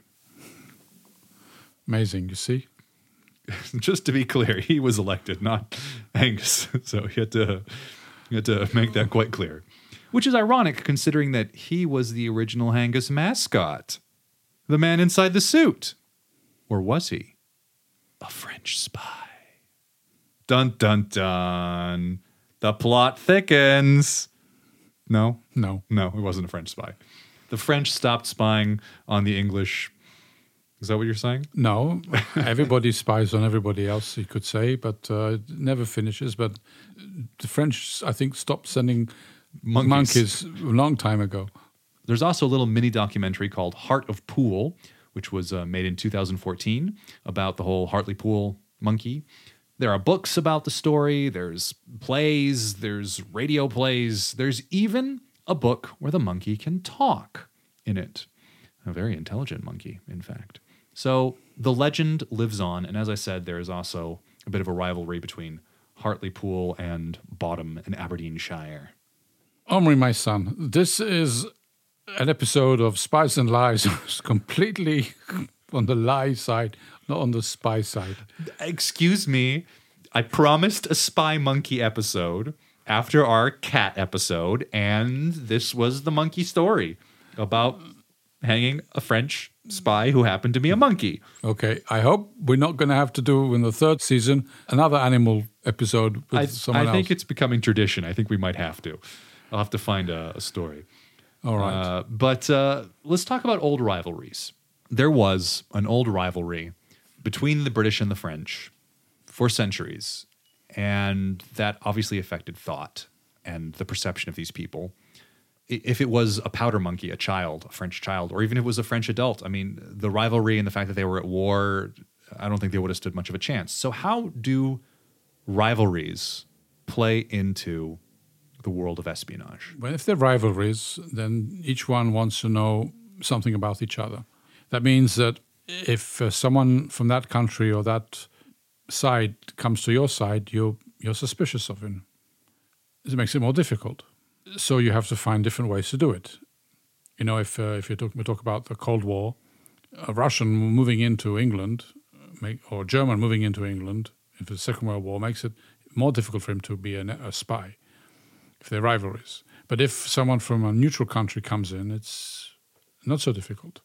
Amazing, you see? Just to be clear, he was elected, not Angus. So he had to, he had to make that quite clear. Which is ironic, considering that he was the original Angus mascot. The man inside the suit. Or was he? A French spy. Dun, dun, dun. The plot thickens. No? No. No, he wasn't a French spy. The French stopped spying on the English. Is that what you're saying? No. Everybody spies on everybody else, you could say, but uh, it never finishes. But the French, I think, stopped sending Monkeys. monkeys a long time ago. There's also a little mini documentary called Heart of Pool, which was uh, made in two thousand fourteen about the whole Hartlepool monkey. There are books about the story, there's plays, there's radio plays, there's even a book where the monkey can talk in it. A very intelligent monkey, in fact. So the legend lives on, and as I said, there is also a bit of a rivalry between Hartlepool and Botham in Aberdeenshire. Omri, my son, this is an episode of Spies and Lies. It's completely on the lie side, not on the spy side. Excuse me, I promised a spy monkey episode after our cat episode, and this was the monkey story about hanging a French spy who happened to be a monkey. Okay, I hope we're not going to have to do in the third season another animal episode with I, someone I think else. it's becoming tradition. I think we might have to. I'll have to find a, a story. All right. Uh, but uh, let's talk about old rivalries. There was an old rivalry between the British and the French for centuries, and that obviously affected thought and the perception of these people. I- If it was a powder monkey, a child, a French child, or even if it was a French adult, I mean, the rivalry and the fact that they were at war, I don't think they would have stood much of a chance. So how do rivalries play into the world of espionage? Well, if they're rivalries, then each one wants to know something about each other. That means that if uh, someone from that country or that side comes to your side, you're, you're suspicious of him. It makes it more difficult. So you have to find different ways to do it. You know, if uh, if you talk, we talk about the Cold War, a Russian moving into England, make, or a German moving into England, if the Second World War, makes it more difficult for him to be a, a spy, if they're rivalries. But if someone from a neutral country comes in, it's not so difficult.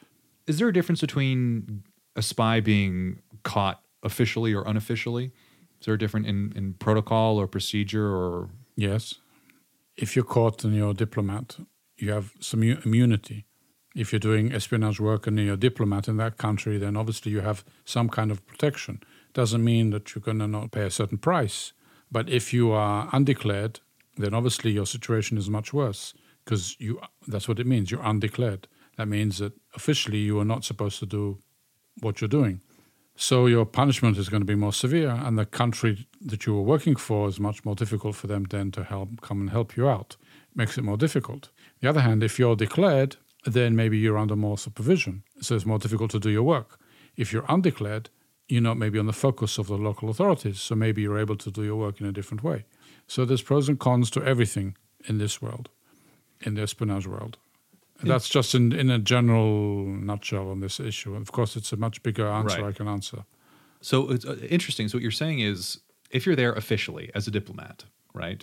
Is there a difference between a spy being caught officially or unofficially? Is there a difference in, in protocol or procedure or... Yes. If you're caught and you're a diplomat, you have some u- immunity. If you're doing espionage work and you're a diplomat in that country, then obviously you have some kind of protection. Doesn't mean that you're going to not pay a certain price. But if you are undeclared, then obviously your situation is much worse because you that's what it means. You're undeclared. That means that officially you are not supposed to do what you're doing. So your punishment is going to be more severe, and the country that you were working for is much more difficult for them then to help come and help you out. It makes it more difficult. On the other hand, if you're declared, then maybe you're under more supervision, so it's more difficult to do your work. If you're undeclared, you're not maybe on the focus of the local authorities, so maybe you're able to do your work in a different way. So there's pros and cons to everything in this world, in the espionage world. And that's just in, in a general nutshell on this issue. Of course, it's a much bigger answer Right. I can answer. So it's uh, interesting. So what you're saying is if you're there officially as a diplomat, right,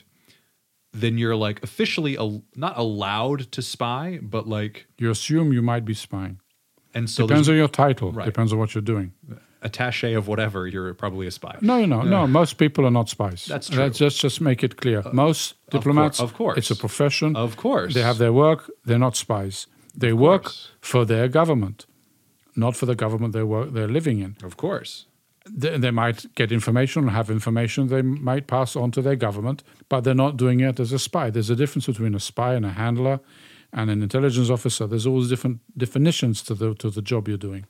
then you're like officially al- not allowed to spy, but like... You assume you might be spying. And so Depends on there's your title. Right. Depends on what you're doing. attaché of whatever, you're probably a spy. No, you know, no. Most people are not spies. That's true. Let's just, just make it clear. Most diplomats, of course. it's a profession. Of course. They have their work. They're not spies. They work course. for their government, not for the government they work, they're living in. Of course. They, they might get information or have information they might pass on to their government, but they're not doing it as a spy. There's a difference between a spy and a handler and an intelligence officer. There's always different definitions to the to the job you're doing.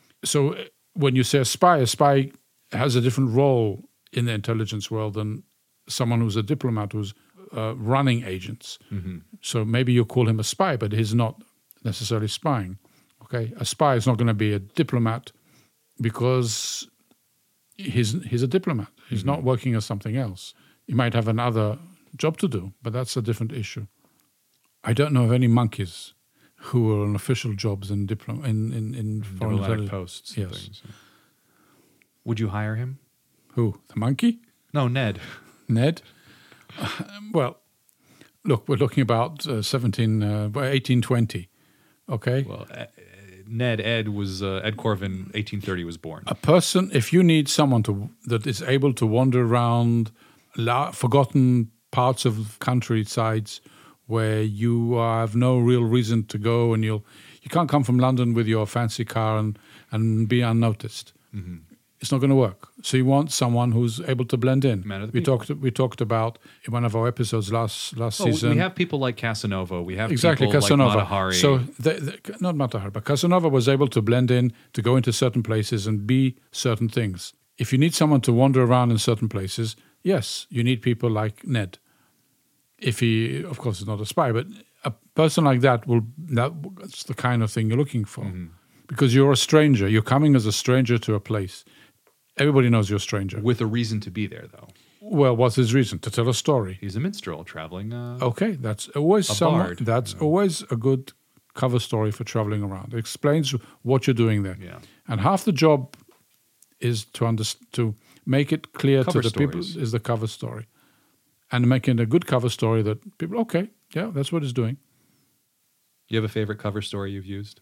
So when you say a spy, a spy has a different role in the intelligence world than someone who's a diplomat who's uh, running agents. Mm-hmm. So maybe you call him a spy, but he's not necessarily spying. Okay, a spy is not going to be a diplomat because he's he's a diplomat. He's mm-hmm. not working as something else. He might have another job to do, but that's a different issue. I don't know of any monkeys who are on official jobs in diplom in in, in foreign diplomatic posts. Yes. And things. Would you hire him? Who? The monkey? No, Ned. Ned? Uh, well, look, we're looking about uh, seventeen, uh, eighteen twenty. Okay. Well, uh, Ned Ed was uh, Ed Corvin. eighteen thirty was born. A person. If you need someone to that is able to wander around la- forgotten parts of countrysides where you uh, have no real reason to go, and you'll you can't come from London with your fancy car and and be unnoticed. Mm-hmm. It's not going to work. So you want someone who's able to blend in. Man of the we people. talked. We talked about in one of our episodes last last oh, season. We have people like Casanova. We have exactly people Casanova. like Mata Hari. So the, the, not Mata Hari, but Casanova was able to blend in, to go into certain places and be certain things. If you need someone to wander around in certain places, yes, you need people like Ned. If he, of course, is not a spy, but a person like that will. That's the kind of thing you're looking for, mm-hmm. because you're a stranger. You're coming as a stranger to a place. Everybody knows you're a stranger. With a reason to be there, though. Well, what's his reason? To tell a story. He's a minstrel traveling. Uh, okay, that's always a someone. bard. That's yeah. always a good cover story for traveling around. It explains what you're doing there. Yeah. And half the job is to underst- to make it clear cover to the stories. people is the cover story, and making a good cover story that people okay, yeah, that's what it's doing. You have a favorite cover story you've used?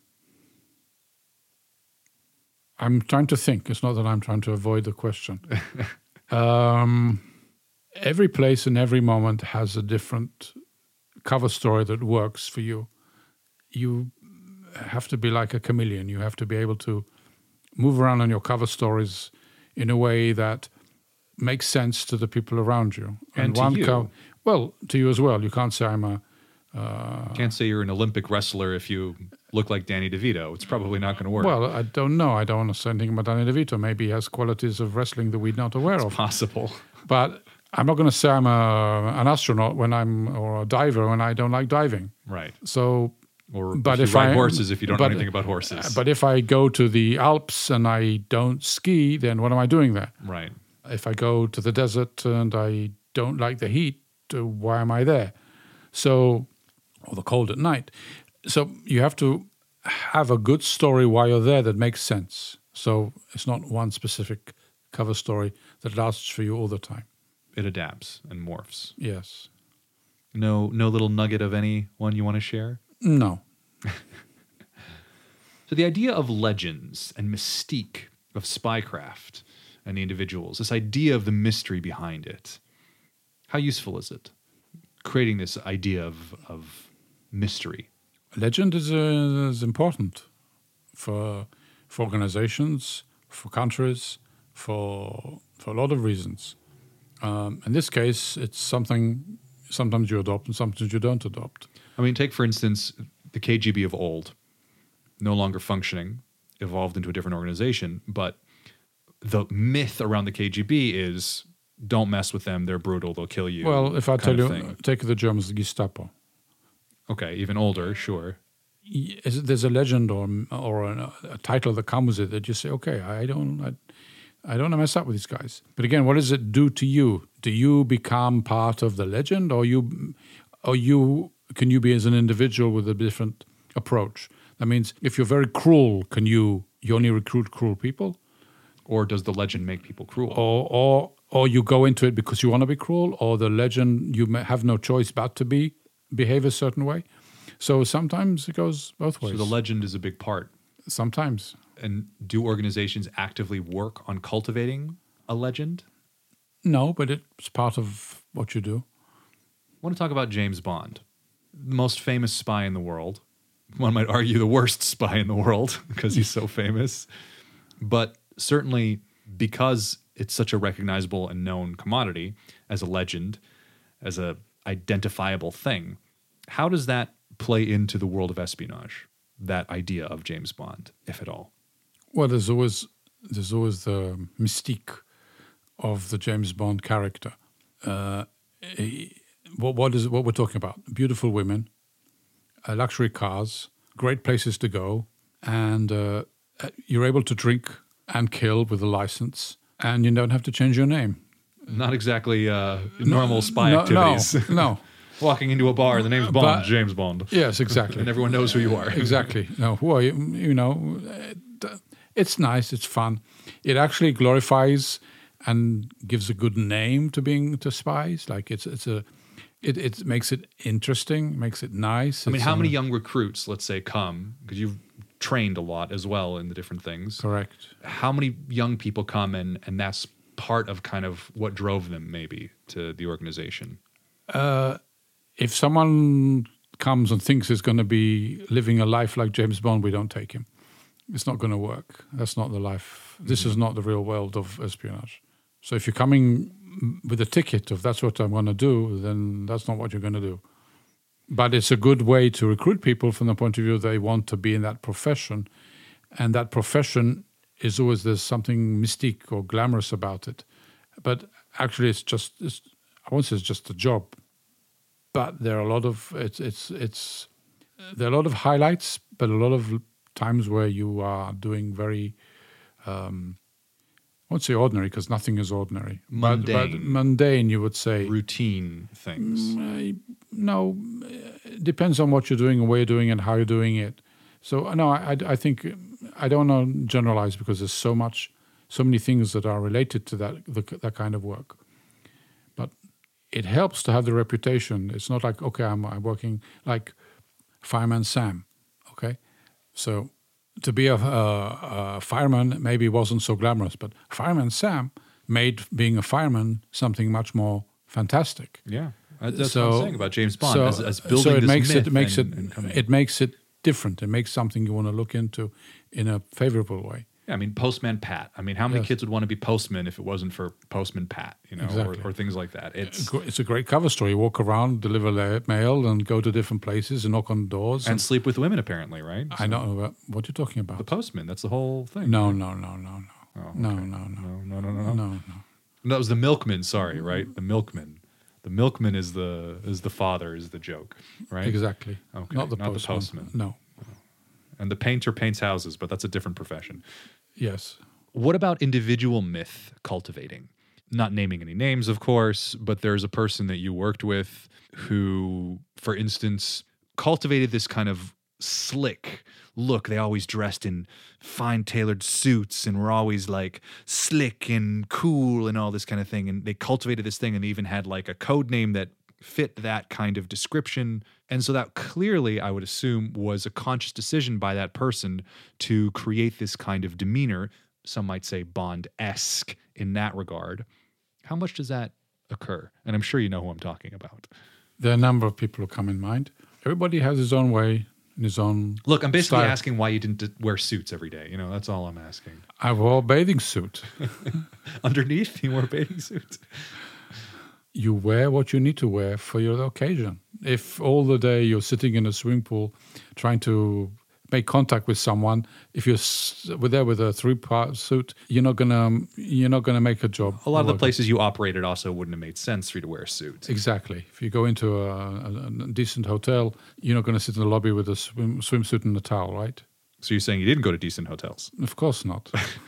I'm trying to think. It's not that I'm trying to avoid the question. um, every place and every moment has a different cover story that works for you. You have to be like a chameleon. You have to be able to move around on your cover stories in a way that makes sense to the people around you. And, and to one you. Co- well, to you as well. You can't say I'm a... Uh, Can't say you're an Olympic wrestler if you look like Danny DeVito. It's probably not going to work. Well, I don't know. I don't want to say anything about Danny DeVito. Maybe he has qualities of wrestling that we're not aware it's of. Possible. But I'm not going to say I'm a, an astronaut when I'm or a diver when I don't like diving. Right. So, or but if, if you ride I, horses if you don't but, know anything about horses. But if I go to the Alps and I don't ski, then what am I doing there? Right. If I go to the desert and I don't like the heat, uh, why am I there? So, or the cold at night. So you have to have a good story while you're there that makes sense. So it's not one specific cover story that lasts for you all the time. It adapts and morphs. Yes. No, no little nugget of any one you want to share? No. So the idea of legends and mystique of spycraft and the individuals, this idea of the mystery behind it, how useful is it? Creating this idea of, of mystery. Legend is, uh, is important for for organizations, for countries, for for a lot of reasons. Um, in this case, it's something sometimes you adopt and sometimes you don't adopt. I mean, take for instance the K G B of old, no longer functioning, evolved into a different organization, but the myth around the K G B is don't mess with them, they're brutal, they'll kill you. Well, if I tell you, thing. take the Germans, the Gestapo. Okay, even older, sure. Is, there's a legend or or a, a title that comes with it that you say, okay, I don't, I, I don't want to mess up with these guys. But again, what does it do to you? Do you become part of the legend, or you, or you can you be as an individual with a different approach? That means if you're very cruel, can you you only recruit cruel people, or does the legend make people cruel? Or or or you go into it because you want to be cruel, or the legend you may have no choice but to be behave a certain way. So sometimes it goes both ways. So the legend is a big part. Sometimes. And do organizations actively work on cultivating a legend? No, but it's part of what you do. I want to talk about James Bond, the most famous spy in the world. One might argue the worst spy in the world because he's so famous. But certainly because it's such a recognizable and known commodity as a legend, as a identifiable thing, how does that play into the world of espionage, that idea of James Bond, if at all? Well, there's always there's always the mystique of the James Bond character. Uh, he, what, what is what we're talking about? Beautiful women, uh, luxury cars, great places to go, and uh, you're able to drink and kill with a license, and you don't have to change your name. Not exactly uh, normal no, spy no, activities. No, no. Walking into a bar, the name's Bond, But, James Bond. Yes, exactly. And everyone knows who you are. Exactly. No, who are you? You know, it's nice. It's fun. It actually glorifies and gives a good name to being to spies. Like it's it's a, it it makes it interesting, makes it nice. I mean, It's, how many um, young recruits, let's say, come because you've trained a lot as well in the different things. Correct. How many young people come and and that's part of kind of what drove them maybe to the organization? Uh, if someone comes and thinks he's going to be living a life like James Bond, we don't take him. It's not going to work. That's not the life. This mm-hmm. is not the real world of espionage. So if you're coming with a ticket of that's what I'm going to do, then that's not what you're going to do. But it's a good way to recruit people from the point of view they want to be in that profession. And that profession is always, there's something mystique or glamorous about it. But actually it's just, it's, I won't say it's just a job. But there are a lot of, it's, it's, it's, there are a lot of highlights, but a lot of times where you are doing very, um, I won't say ordinary because nothing is ordinary. Mundane. But, but mundane, you would say. Routine things. Uh, no, it depends on what you're doing and where you're doing it and how you're doing it. So, no, I, I think, I don't want to generalize because there's so much, so many things that are related to that, the, that kind of work. But it helps to have the reputation. It's not like, okay, I'm, I'm working like Fireman Sam, okay? So to be a, a, a fireman maybe wasn't so glamorous, but Fireman Sam made being a fireman something much more fantastic. Yeah, that's so, what I'm saying about James Bond, so, as, as building so it this makes myth it makes and, it and coming. it makes it different. It makes something you want to look into in a favorable way. Yeah, I mean, Postman Pat. I mean, how many Yes. kids would want to be postman if it wasn't for Postman Pat, you know, Exactly. or, or things like that? It's It's a great cover story. You walk around, deliver la- mail, and go to different places and knock on doors. and sleep with women, apparently, right? I know about what you're talking about. The postman. That's the whole thing. No, no, no, no, no, Oh, okay. no, no, no, no, no, no, no, no, no. no. That was the milkman. Sorry, right? The milkman. The milkman is the is the father is the joke, right? Exactly. Okay, Not the not the postman. postman. No. And the painter paints houses, but that's a different profession. Yes. What about individual myth cultivating? Not naming any names, of course, but there's a person that you worked with who, for instance, cultivated this kind of slick look. They always dressed in fine tailored suits and were always like slick and cool and all this kind of thing. And they cultivated this thing and they even had like a code name that fit that kind of description. And so that clearly, I would assume, was a conscious decision by that person to create this kind of demeanor. Some might say Bond-esque in that regard. How much does that occur? And I'm sure you know who I'm talking about. There are a number of people who come in mind. Everybody has his own way and his own Look, I'm basically style. asking why you didn't wear suits every day. You know, that's all I'm asking. I wore a bathing suit. Underneath, you wore a bathing suit. You wear what you need to wear for your occasion. If all the day you're sitting in a swimming pool trying to make contact with someone, if you're s- with there with a three-part suit, you're not gonna you're not gonna make a job. A lot of the work. places you operated also wouldn't have made sense for you to wear a suit. Exactly. If you go into a, a, a decent hotel, you're not going to sit in the lobby with a swim, swimsuit and a towel, right? So you're saying you didn't go to decent hotels, Of course not.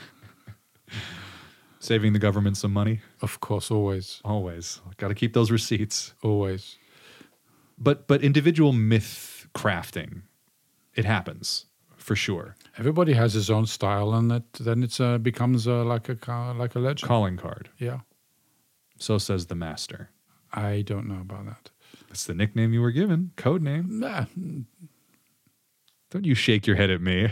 saving the government some money? Of course, always, Always. Got to keep those receipts. always. But but individual myth crafting, it happens for sure. Everybody has his own style, and that then it uh, becomes uh, like a ca- like a legend. Calling card. Yeah, So says the master. I don't know about that. That's the nickname you were given. Code name. Nah, Don't you shake your head at me.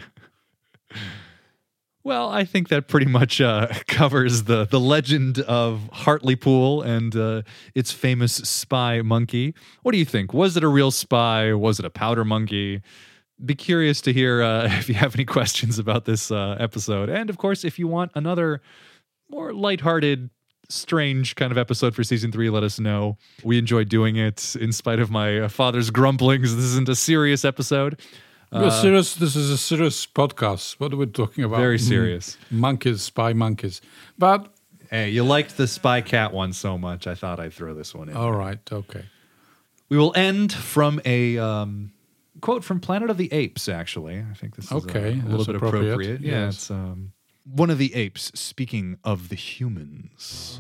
Well, I think that pretty much uh, covers the, the legend of Hartlepool and uh, its famous spy monkey. What do you think? Was it a real spy? Was it a powder monkey? Be curious to hear uh, if you have any questions about this uh, episode. And, of course, if you want another more lighthearted, strange kind of episode for season three, let us know. We enjoyed doing it in spite of my uh, father's grumblings. This isn't a serious episode. we're serious. This is a serious podcast. What are we talking about? Very Mm, serious. monkeys, spy monkeys. But Hey, you liked the Spy Cat one so much, I thought I'd throw this one in. all right, okay. We will end from a um, quote from Planet of the Apes, actually. I think this is Okay, a, a little that's bit appropriate. appropriate. Yeah, Yes. it's um, one of the apes speaking of the humans.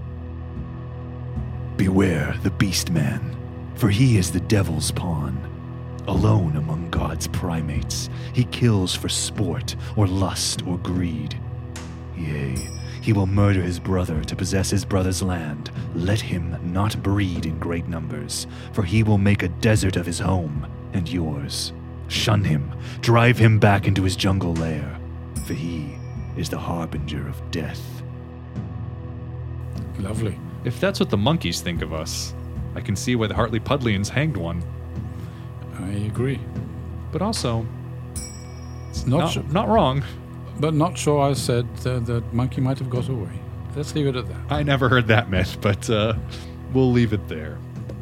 Beware the beast man, for he is the devil's pawn. Alone among God's primates, he kills for sport or lust or greed. Yea, he will murder his brother to possess his brother's land. Let him not breed in great numbers, for he will make a desert of his home and yours. Shun him, drive him back into his jungle lair, for he is the harbinger of death. Lovely. If that's what the monkeys think of us, I can see why the Hartley Pudlians hanged one. I agree. But also, It's not, not, sure, not wrong. but not sure I said uh, that monkey might have got away. Let's leave it at that. I never heard that myth, but uh, we'll leave it there.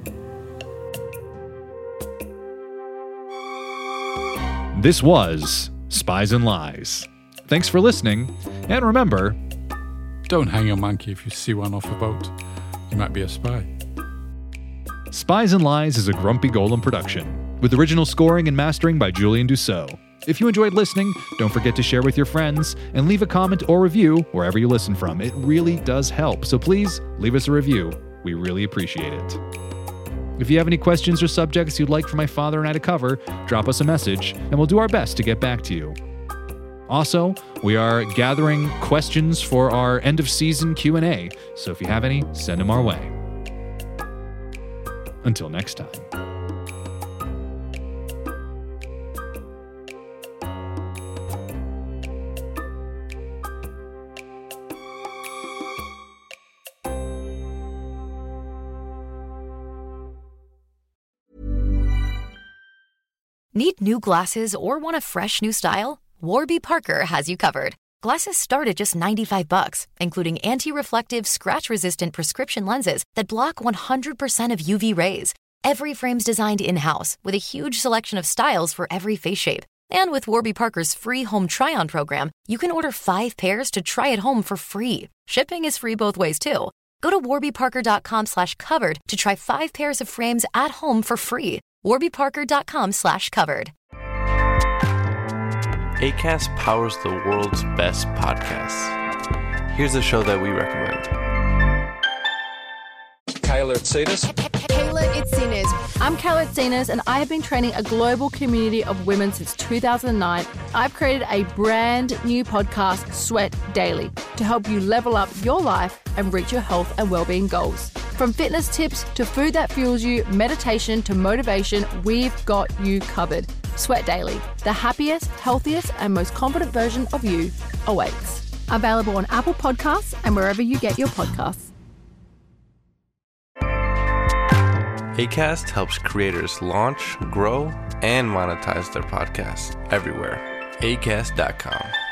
This was Spies and Lies. Thanks for listening, and remember, Don't hang your monkey if you see one off a boat. You might be a spy. Spies and Lies is a Grumpy Golem production, with original scoring and mastering by Julian Dussault. If you enjoyed listening, don't forget to share with your friends and leave a comment or review wherever you listen from. It really does help, so please leave us a review. We really appreciate it. If you have any questions or subjects you'd like for my father and I to cover, drop us a message, and we'll do our best to get back to you. Also, we are gathering questions for our end-of-season Q and A, so if you have any, send them our way. Until next time. Need new glasses or want a fresh new style? Warby Parker has you covered. Glasses start at just ninety-five bucks, including anti-reflective, scratch-resistant prescription lenses that block one hundred percent of U V rays. Every frame's designed in-house with a huge selection of styles for every face shape. And with Warby Parker's free home try-on program, you can order five pairs to try at home for free. Shipping is free both ways, too. Go to warbyparker.com slash covered to try five pairs of frames at home for free. warbyparker.com slash covered. Acast powers the world's best podcasts. Here's a show that we recommend. Kayla Itsinas. Kayla Itsinas. I'm Kayla Itsinas, and I have been training a global community of women since two thousand nine. I've created a brand new podcast, Sweat Daily, to help you level up your life and reach your health and well-being goals. From fitness tips to food that fuels you, meditation to motivation, we've got you covered. Sweat Daily, the happiest, healthiest, and most confident version of you awaits. Available on Apple Podcasts and wherever you get your podcasts. Acast helps creators launch, grow, and monetize their podcasts everywhere. acast dot com.